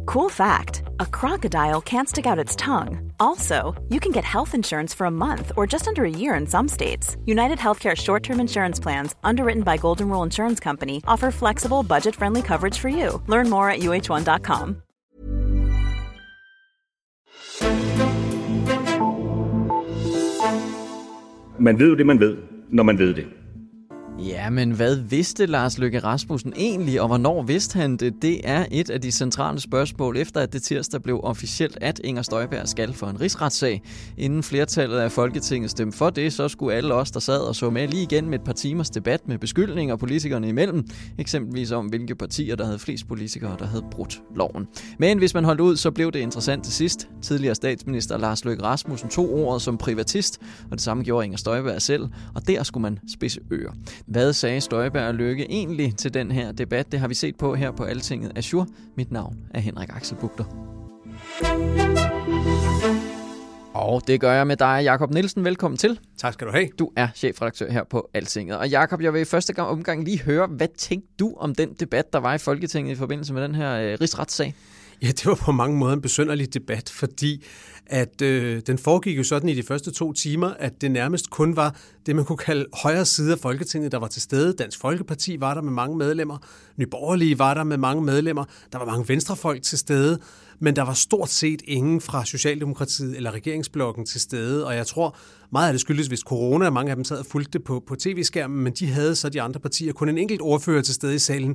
Cool fact, a crocodile can't stick out its tongue. Also, you can get health insurance for a month or just under a year in some states. United Healthcare short-term insurance plans, underwritten by Golden Rule Insurance Company, offer flexible, budget-friendly coverage for you. Learn more at uh1.com. Man ved jo det, man ved, når man ved det. Ja, men hvad vidste Lars Løkke Rasmussen egentlig, og hvornår vidste han det? Det er et af de centrale spørgsmål, efter at det tirsdag blev officielt, at Inger Støjberg skal for en rigsretssag. Inden flertallet af Folketinget stemte for det, så skulle alle os, der sad og så med lige igen med et par timers debat med beskyldninger politikerne imellem. Eksempelvis om, hvilke partier, der havde flest politikere, der havde brudt loven. Men hvis man holdt ud, så blev det interessant til sidst. Tidligere statsminister Lars Løkke Rasmussen tog ordet som privatist, og det samme gjorde Inger Støjberg selv, og der skulle man spidse ører. Hvad sagde Støjberg og Løkke egentlig til den her debat? Det har vi set på her på Altinget Azure. Mit navn er Henrik Axel Bugter. Og det gør jeg med dig, Jakob Nielsen. Velkommen til. Tak skal du have. Du er chefredaktør her på Altinget. Og Jakob, jeg vil i første omgang lige høre, hvad tænkte du om den debat, der var i Folketinget i forbindelse med den her rigsretssag? Ja, det var på mange måder en besynderlig debat, fordi at den foregik jo sådan i de første 2 timer, at det nærmest kun var det, man kunne kalde højre side af Folketinget, der var til stede. Dansk Folkeparti var der med mange medlemmer, Nye Borgerlige var der med mange medlemmer, der var mange venstrefolk til stede, men der var stort set ingen fra Socialdemokratiet eller regeringsblokken til stede, og jeg tror meget af det skyldes, hvis corona, mange af dem sad og fulgte det på tv-skærmen, men de havde så de andre partier kun en enkelt ordfører til stede i salen,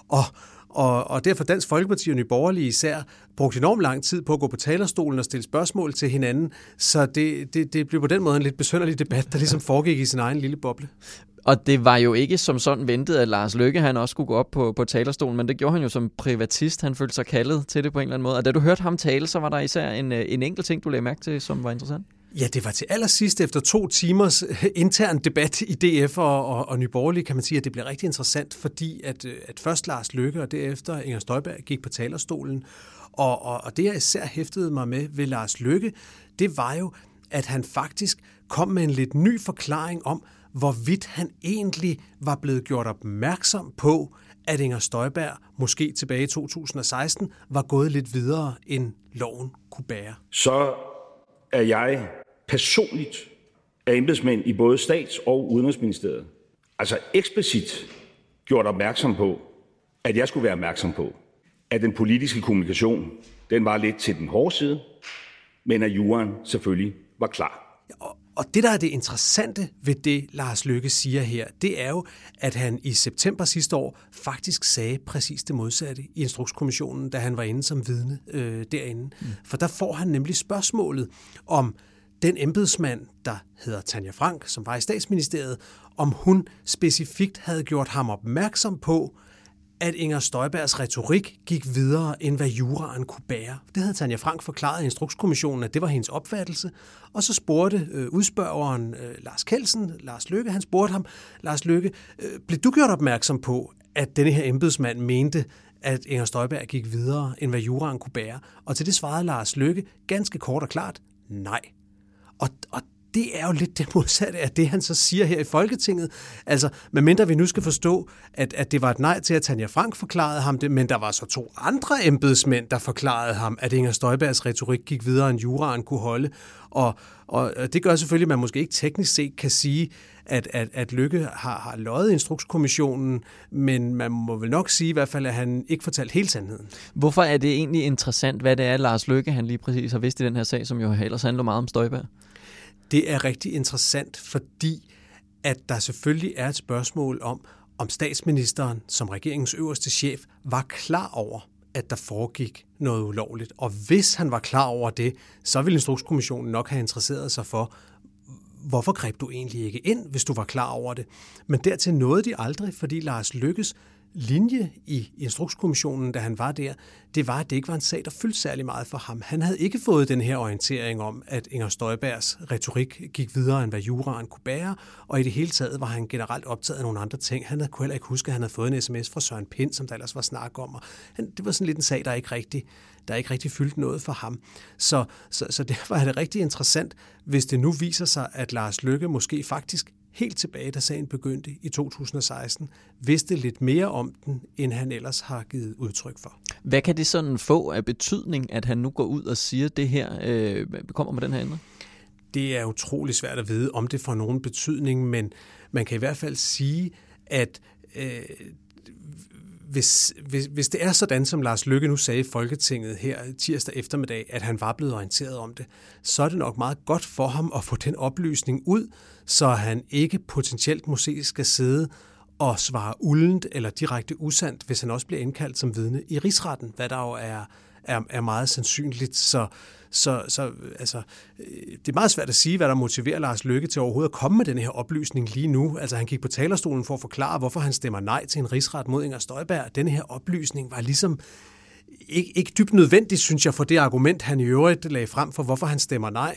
og derfor Dansk Folkeparti og Nye Borgerlige især brugte enormt lang tid på at gå på talerstolen og stille spørgsmål til hinanden. Så det blev på den måde en lidt besynderlig debat, der ligesom foregik i sin egen lille boble. Og det var jo ikke som sådan ventet, at Lars Løkke han også skulle gå op på talerstolen, men det gjorde han jo som privatist. Han følte sig kaldet til det på en eller anden måde. Og da du hørte ham tale, så var der især en enkelt ting, du lagde mærke til, som var interessant. Ja, det var til allersidst efter 2 timers intern debat i DF og Nye Borgerlige, kan man sige, at det blev rigtig interessant, fordi at først Lars Løkke og derefter Inger Støjberg gik på talerstolen. Og det, jeg især hæftede mig med ved Lars Løkke, det var jo, at han faktisk kom med en lidt ny forklaring om, hvorvidt han egentlig var blevet gjort opmærksom på, at Inger Støjberg måske tilbage i 2016 var gået lidt videre, end loven kunne bære. Så er jeg personligt af embedsmænd i både Stats- og Udenrigsministeriet, altså eksplicit gjort opmærksom på, at jeg skulle være opmærksom på, at den politiske kommunikation, den var lidt til den hårde side, men at juraen selvfølgelig var klar. Og det, der er det interessante ved det, Lars Løkke siger her, det er jo, at han i september sidste år faktisk sagde præcis det modsatte i Instrukskommissionen, da han var inde som vidne derinde. For der får han nemlig spørgsmålet om den embedsmand, der hedder Tanja Frank, som var i Statsministeriet, om hun specifikt havde gjort ham opmærksom på, at Inger Støjbergs retorik gik videre, end hvad juraen kunne bære. Det havde Tanja Frank forklaret i Instrukskommissionen, at det var hendes opfattelse. Og så spurgte udspørgeren Lars Kjeldsen, Lars Løkke, han spurgte ham, Lars Løkke, blev du gjort opmærksom på, at denne her embedsmand mente, at Inger Støjberg gik videre, end hvad juraen kunne bære? Og til det svarede Lars Løkke ganske kort og klart, nej. Og det er jo lidt det modsatte af det, han så siger her i Folketinget. Altså, medmindre vi nu skal forstå, at det var et nej til, at Tanja Frank forklarede ham det, men der var så 2 andre embedsmænd, der forklarede ham, at Inger Støjbergs retorik gik videre, end juraen kunne holde. Og det gør selvfølgelig, at man måske ikke teknisk set kan sige, at Løkke har løjet Instrukskommissionen, men man må vel nok sige i hvert fald, at han ikke fortalte hele sandheden. Hvorfor er det egentlig interessant, hvad det er, Lars Løkke han lige præcis har vidst i den her sag, som jo ellers handler meget om Støjberg? Det er rigtig interessant, fordi at der selvfølgelig er et spørgsmål om statsministeren som regeringens øverste chef var klar over, at der foregik noget ulovligt. Og hvis han var klar over det, så ville Instrukskommissionen nok have interesseret sig for, hvorfor greb du egentlig ikke ind, hvis du var klar over det? Men dertil nåede de aldrig, fordi Lars Løkkes linje i Instrukskommissionen, da han var der, det var, at det ikke var en sag, der fyldte særlig meget for ham. Han havde ikke fået den her orientering om, at Inger Støjbergs retorik gik videre, end hvad juraen kunne bære, og i det hele taget var han generelt optaget af nogle andre ting. Han kunne heller ikke huske, at han havde fået en sms fra Søren Pind, som der ellers var snak om, og det var sådan lidt en sag, der ikke rigtig fyldte noget for ham. Så derfor er det rigtig interessant, hvis det nu viser sig, at Lars Løkke måske faktisk helt tilbage, da sagen begyndte i 2016, vidste lidt mere om den, end han ellers har givet udtryk for. Hvad kan det sådan få af betydning, at han nu går ud og siger det her, kommer med den her ændring? Det er utrolig svært at vide, om det får nogen betydning, men man kan i hvert fald sige, at hvis det er sådan, som Lars Løkke nu sagde i Folketinget her tirsdag eftermiddag, at han var blevet orienteret om det, så er det nok meget godt for ham at få den oplysning ud, så han ikke potentielt måske skal sidde og svare uldent eller direkte usandt, hvis han også bliver indkaldt som vidne i rigsretten, hvad der jo er meget sandsynligt. Så altså, det er meget svært at sige, hvad der motiverer Lars Løkke til overhovedet at komme med den her oplysning lige nu. Altså, han gik på talerstolen for at forklare, hvorfor han stemmer nej til en rigsret mod Inger Støjberg. Denne her oplysning var ligesom ikke dybt nødvendigt, synes jeg, for det argument, han i øvrigt lagde frem for, hvorfor han stemmer nej.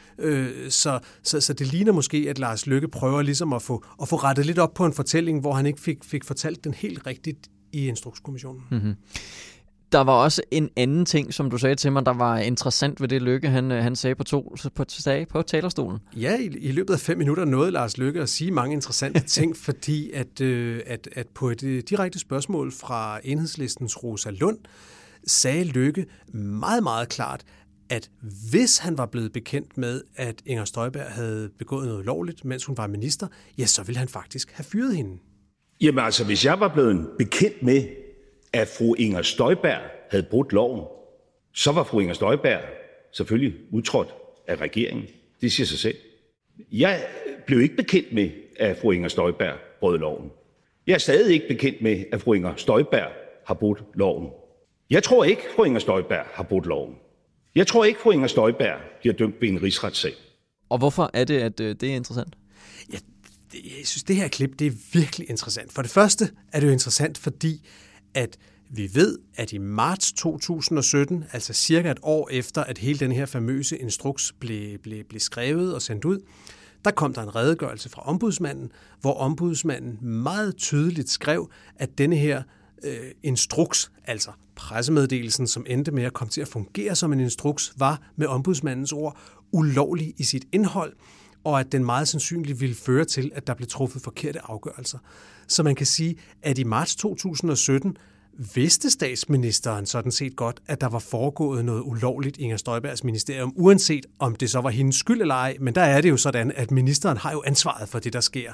Så det ligner måske, at Lars Løkke prøver ligesom at få rettet lidt op på en fortælling, hvor han ikke fik fortalt den helt rigtigt i Instrukskommissionen. Mm-hmm. Der var også en anden ting, som du sagde til mig, der var interessant ved det Løkke, han sagde på talerstolen. Ja, i løbet af 5 minutter nåede Lars Løkke at sige mange interessante ting, fordi at på et direkte spørgsmål fra Enhedslistens Rosa Lund, sagde Løkke meget, meget klart, at hvis han var blevet bekendt med, at Inger Støjberg havde begået noget ulovligt, mens hun var minister, ja, så ville han faktisk have fyret hende. Jamen altså, hvis jeg var blevet bekendt med, at fru Inger Støjberg havde brudt loven, så var fru Inger Støjberg selvfølgelig udtrådt af regeringen. Det siger sig selv. Jeg blev ikke bekendt med, at fru Inger Støjberg brød loven. Jeg er stadig ikke bekendt med, at fru Inger Støjberg har brudt loven. Jeg tror ikke, fru Inger Støjberg har brudt loven. Jeg tror ikke, fru Inger Støjberg bliver dømt ved en rigsretssag. Og hvorfor er det, at det er interessant? Ja, jeg synes, det her klip, det er virkelig interessant. For det første er det jo interessant, fordi at vi ved, at i marts 2017, altså cirka et år efter, at hele den her famøse instruks blev skrevet og sendt ud, der kom der en redegørelse fra ombudsmanden, hvor ombudsmanden meget tydeligt skrev, at denne her instruks, altså pressemeddelelsen, som endte med at komme til at fungere som en instruks, var med ombudsmandens ord ulovlig i sit indhold, og at den meget sandsynligt ville føre til, at der blev truffet forkerte afgørelser. Så man kan sige, at i marts 2017 vidste statsministeren sådan set godt, at der var foregået noget ulovligt i Inger Støjbergs ministerium, uanset om det så var hendes skyld eller ej, men der er det jo sådan, at ministeren har jo ansvaret for det, der sker.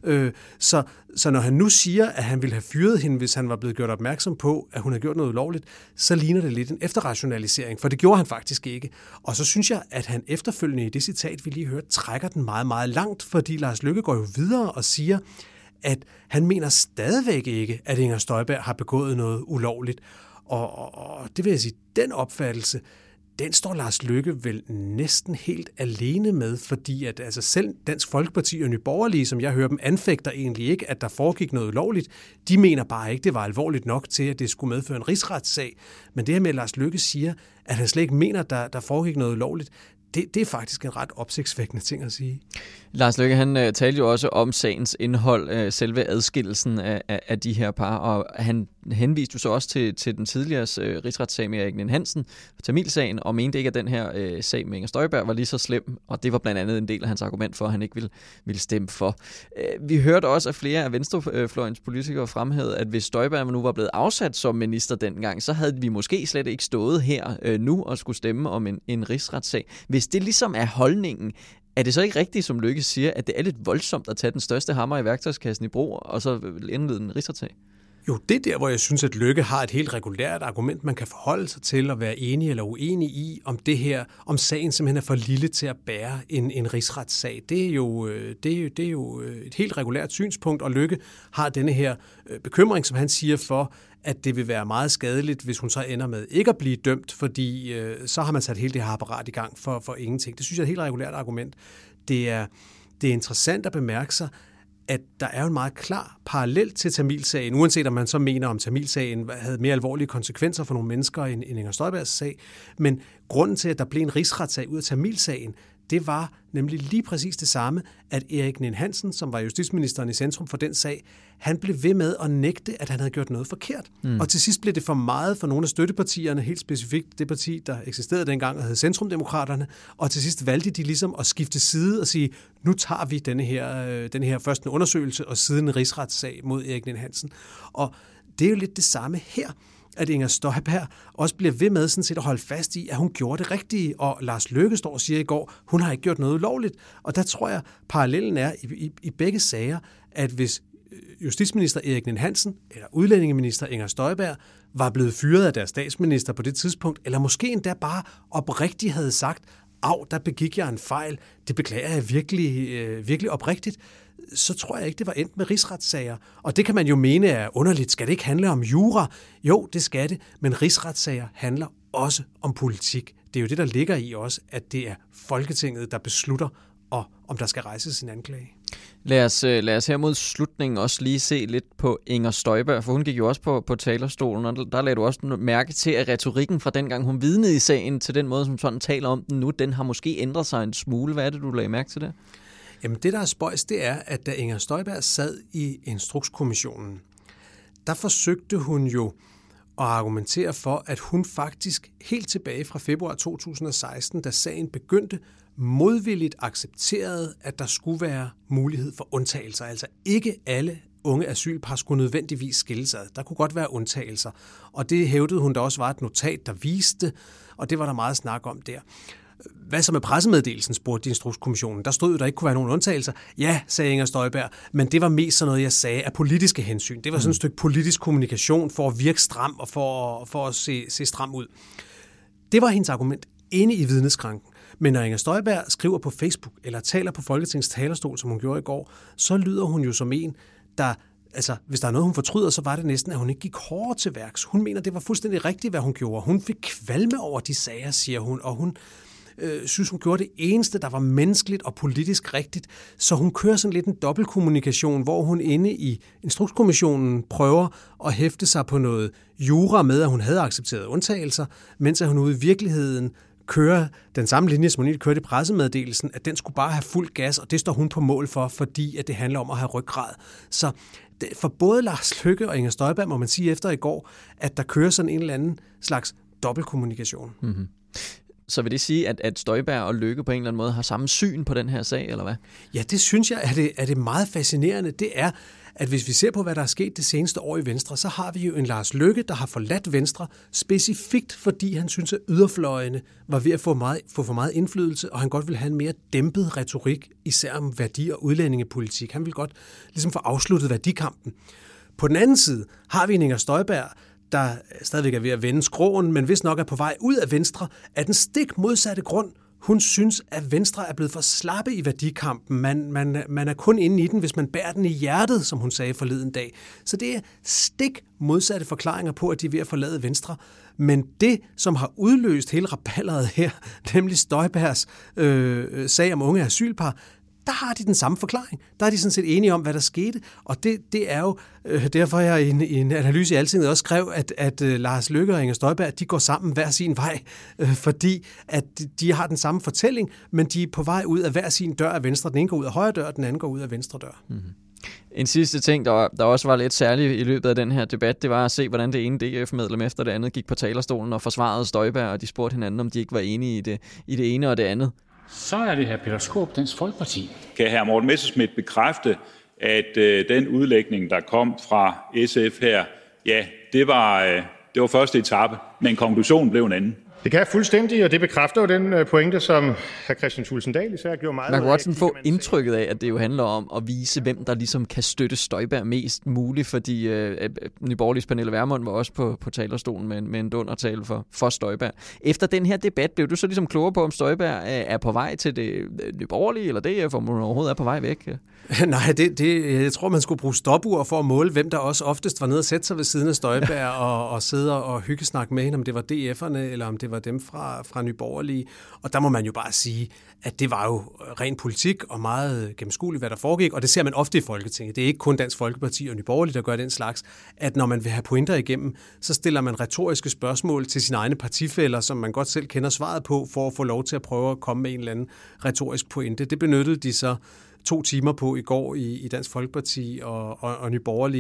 Så når han nu siger, at han ville have fyret hende, hvis han var blevet gjort opmærksom på, at hun havde gjort noget ulovligt, så ligner det lidt en efterrationalisering, for det gjorde han faktisk ikke. Og så synes jeg, at han efterfølgende i det citat, vi lige hørte, trækker den meget, meget langt, fordi Lars Løkke går jo videre og siger, at han mener stadigvæk ikke, at Inger Støjberg har begået noget ulovligt. Og det vil jeg sige, den opfattelse, den står Lars Løkke vel næsten helt alene med, fordi at altså selv Dansk Folkeparti og Nye Borgerlige, som jeg hører dem, anfægter egentlig ikke, at der foregik noget ulovligt. De mener bare ikke, det var alvorligt nok til, at det skulle medføre en rigsretssag. Men det her med, at Lars Løkke siger, at han slet ikke mener, at der foregik noget ulovligt, det er faktisk en ret opsigtsvækkende ting at sige. Lars Løkke, han talte jo også om sagens indhold, selve adskillelsen af de her par, og han henviste jo så også til den tidligere rigsretssag med Erik Ninn-Hansen, Tamilsagen, og mente ikke, at den her sag med Inger Støjberg var lige så slem, og det var blandt andet en del af hans argument for, at han ikke ville stemme for. Vi hørte også, at flere af venstrefløjens politikere fremhævede, at hvis Støjberg nu var blevet afsat som minister dengang, så havde vi måske slet ikke stået her nu og skulle stemme om en rigsretssag. Hvis det ligesom er holdningen, er det så ikke rigtigt, som Løkke siger, at det er lidt voldsomt at tage den største hammer i værktøjskassen i brug, og så indlede en rigsretssag? Jo, det er der, hvor jeg synes, at Løkke har et helt regulært argument, man kan forholde sig til at være enig eller uenig i, om det her, om sagen simpelthen er for lille til at bære en rigsretssag. Det er jo et helt regulært synspunkt, og Løkke har denne her bekymring, som han siger, for at det vil være meget skadeligt, hvis hun så ender med ikke at blive dømt, fordi så har man sat hele det her apparat i gang for ingenting. Det synes jeg er et helt regulært argument. Det er interessant at bemærke sig, at der er jo en meget klar parallel til Tamilsagen, uanset om man så mener, om Tamilsagen havde mere alvorlige konsekvenser for nogle mennesker end Inger Støjbergs sag. Men grunden til, at der blev en rigsretssag ud af Tamilsagen, det var nemlig lige præcis det samme, at Erik Ninn-Hansen, som var justitsministeren i centrum for den sag, han blev ved med at nægte, at han havde gjort noget forkert. Og til sidst blev det for meget for nogle af støttepartierne, helt specifikt det parti, der eksisterede dengang og hed Centrumdemokraterne, og til sidst valgte de ligesom at skifte side og sige, nu tager vi denne her først en undersøgelse og siden en rigsretssag mod Erik Ninn-Hansen. Og det er jo lidt det samme her. at Inger Støjberg også bliver ved med sådan set at holde fast i, at hun gjorde det rigtige, og Lars Løkke står og siger i går, hun har ikke gjort noget ulovligt. Og der tror jeg, parallellen er i begge sager, at hvis justitsminister Erik Ninn-Hansen eller udlændingeminister Inger Støjberg var blevet fyret af deres statsminister på det tidspunkt, eller måske endda bare oprigtigt havde sagt, der begik jeg en fejl, det beklager jeg virkelig oprigtigt, så tror jeg ikke, det var endt med rigsretssager. Og det kan man jo mene er underligt. Skal det ikke handle om jura? Jo, det skal det, men rigsretssager handler også om politik. Det er jo det, der ligger i også, at det er Folketinget, der beslutter, om der skal rejses en anklage. Lad os her mod slutningen også lige se lidt på Inger Støjberg, for hun gik jo også på talerstolen, og der lagde du også mærke til, at retorikken fra dengang hun vidnede i sagen til den måde, som sådan taler om den nu, den har måske ændret sig en smule. Hvad er det, du lagde mærke til det? Jamen det, der er spøjs, det er, at da Inger Støjberg sad i Instrukskommissionen, der forsøgte hun jo at argumentere for, at hun faktisk helt tilbage fra februar 2016, da sagen begyndte, modvilligt accepterede, at der skulle være mulighed for undtagelser. Altså ikke alle unge asylpar skulle nødvendigvis skilles ad. Der kunne godt være undtagelser. Og det hævdede hun, der også var et notat, der viste, og det var der meget snak om der. Hvad så med pressemeddelelsen, spurgte Instrukskommissionen. Der stod jo, der ikke kunne være nogen undtagelser. Ja, sagde Inger Støjberg, men det var mest sådan noget, jeg sagde, af politiske hensyn. Det var sådan et stykke politisk kommunikation for at virke stram og for at se stram ud. Det var hendes argument inde i vidneskranken. Men når Inger Støjberg skriver på Facebook eller taler på Folketingets talerstol, som hun gjorde i går, så lyder hun jo som en, der, altså hvis der er noget, hun fortryder, så var det næsten, at hun ikke gik hårdere til værks. Hun mener, det var fuldstændig rigtigt, hvad hun gjorde. Hun fik kvalme over de sager, siger hun, og hun synes, hun gjorde det eneste, der var menneskeligt og politisk rigtigt. Så hun kører sådan lidt en dobbeltkommunikation, hvor hun inde i Instrukskommissionen prøver at hæfte sig på noget jura med, at hun havde accepteret undtagelser, mens hun ude i virkeligheden kører den samme linje, som hun ikke kørte i pressemeddelelsen, at den skulle bare have fuld gas, og det står hun på mål for, fordi at det handler om at have ryggrad. Så for både Lars Løkke og Inger Støjberg må man sige efter i går, at der kører sådan en eller anden slags dobbeltkommunikation. Mm-hmm. Så vil det sige, at Støjberg og Løkke på en eller anden måde har samme syn på den her sag, eller hvad? Ja, det synes jeg er det meget fascinerende. Det er, at hvis vi ser på, hvad der er sket det seneste år i Venstre, så har vi jo en Lars Løkke, der har forladt Venstre, specifikt fordi han synes, at yderfløjene var ved at få for meget indflydelse, og han godt vil have en mere dæmpet retorik, især om værdi- og udlændingepolitik. Han vil godt ligesom få afsluttet værdikampen. På den anden side har vi en Inger Støjberg, der stadigvæk er ved at vende skråen, men hvis nok er på vej ud af Venstre, af den stik modsatte grund. Hun synes, at Venstre er blevet for slappe i værdikampen. Man er kun inde i den, hvis man bærer den i hjertet, som hun sagde forleden dag. Så det er stik modsatte forklaringer på, at de er ved at forlade Venstre. Men det, som har udløst hele rabalderet her, nemlig Støjbergs sag om unge asylpar, der har de den samme forklaring. Der er de sådan set enige om, hvad der skete. Og det er jo derfor, jeg i en analyse i Altinget også skrev, at Lars Løkke og Inger Støjberg, de går sammen hver sin vej, fordi at de har den samme fortælling, men de er på vej ud af hver sin dør af venstre. Den ene går ud af højre dør, den anden går ud af venstre dør. Mm-hmm. En sidste ting, der også var lidt særligt i løbet af den her debat, det var at se, hvordan det ene DF-medlem efter det andet gik på talerstolen og forsvarede Støjberg, og de spurgte hinanden, om de ikke var enige i det ene og det andet. Så er det hr. Peter Skaarup, Dansk Folkeparti. Kan hr. Morten Messerschmidt bekræfte, at den udlægning, der kom fra SF her, ja, det var første etape, men konklusionen blev en anden? Det kan jeg fuldstændig, og det bekræfter jo den pointe, som hr. Christian Thulesen Dahl især gjorde meget. Man kan godt sådan få indtrykket af, at det jo handler om at vise, hvem der ligesom kan støtte Støjberg mest muligt, fordi Nye Borgerliges Pernille Vermund var også på talerstolen med en dundertale for Støjberg. Efter den her debat blev du så ligesom klogere på, om Støjberg er på vej til det Nye Borgerlige eller DF, om hun overhovedet er på vej væk? Nej, jeg tror, man skulle bruge stopur for at måle, hvem der også oftest var nede og sætte sig ved siden af Støjberg og sidde og hyggesnakke med hende, om det var DF'erne eller om det var dem fra Nye Borgerlige. Og der må man jo bare sige, at det var jo ren politik og meget gennemskueligt, hvad der foregik, og det ser man ofte i Folketinget. Det er ikke kun Dansk Folkeparti og Nye Borgerlige, der gør den slags, at når man vil have pointer igennem, så stiller man retoriske spørgsmål til sine egne partifæller, som man godt selv kender svaret på, for at få lov til at prøve at komme med en eller anden retorisk pointe. Det benyttede de så 2 timer på i går i Dansk Folkeparti og Nye Borgerlige.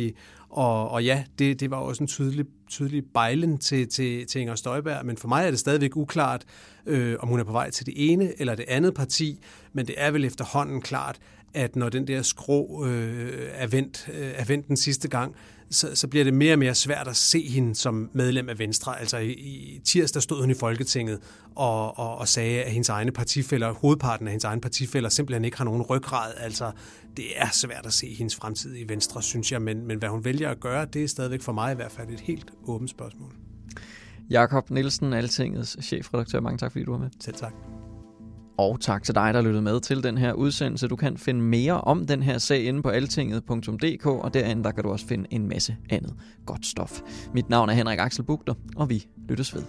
Og ja, det var også en tydelig bejlen til Inger Støjberg, men for mig er det stadigvæk uklart, om hun er på vej til det ene eller det andet parti, men det er vel efterhånden klart, at når den der skrå er vendt den sidste gang, så bliver det mere og mere svært at se hende som medlem af Venstre. Altså i tirsdag stod hun i Folketinget og sagde, at hendes egne partifæller, hovedparten af hendes egne partifæller, simpelthen ikke har nogen ryggrad. Altså det er svært at se hendes fremtid i Venstre, synes jeg, men hvad hun vælger at gøre, det er stadigvæk for mig i hvert fald et helt åbent spørgsmål. Jakob Nielsen, Altingets chefredaktør. Mange tak, fordi du var med. Selv tak. Og tak til dig, der lyttede med til den her udsendelse. Du kan finde mere om den her sag inde på altinget.dk, og derinde der kan du også finde en masse andet godt stof. Mit navn er Henrik Axel Bugter, og vi lyttes ved.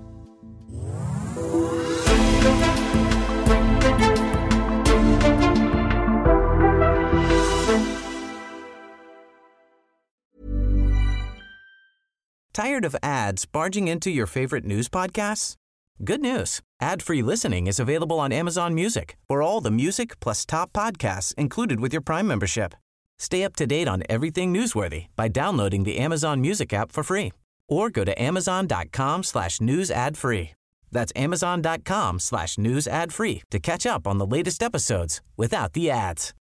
Tired of ads barging into your favorite news podcasts? Good news. Ad-free listening is available on Amazon Music for all the music plus top podcasts included with your Prime membership. Stay up to date on everything newsworthy by downloading the Amazon Music app for free or go to amazon.com/news ad free. That's amazon.com/news ad free to catch up on the latest episodes without the ads.